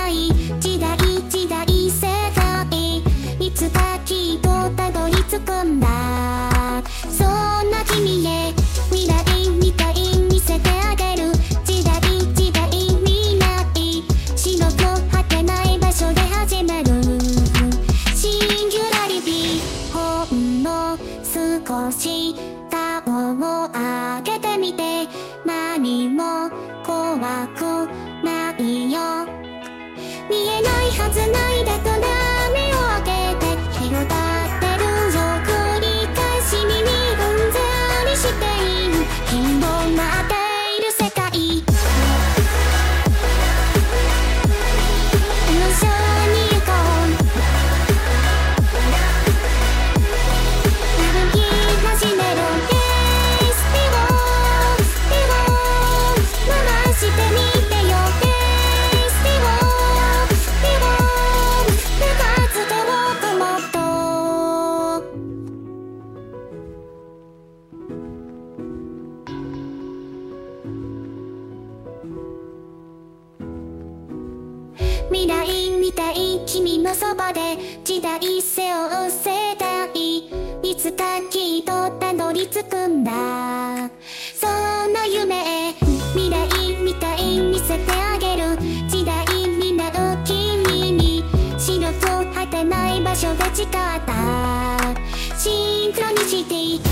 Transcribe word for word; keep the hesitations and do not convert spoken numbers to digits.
ない時代時代世界いつかきっとたどり着くんだ。そんな君へ未来みたいに見せてあげる。時代時代未来白く果てない場所で始める。シンギュラリティほんの少し顔を上げてみて。何も怖くないよ。見えないはずないでと波を開けて広がってるよ。繰り返し耳うんざりしている。広がっている世界。無性に行こう。歩き始める。Yes, we want, we want 回してみてよ。Yes, we want, we want 部活でもっともっと未来みたい君のそばで時代背負う世代いつかきっとたどり着くんだ。その夢へ未来みたい見せてあげる。時代になる君に白く果てない場所で誓ったシンクロニシティ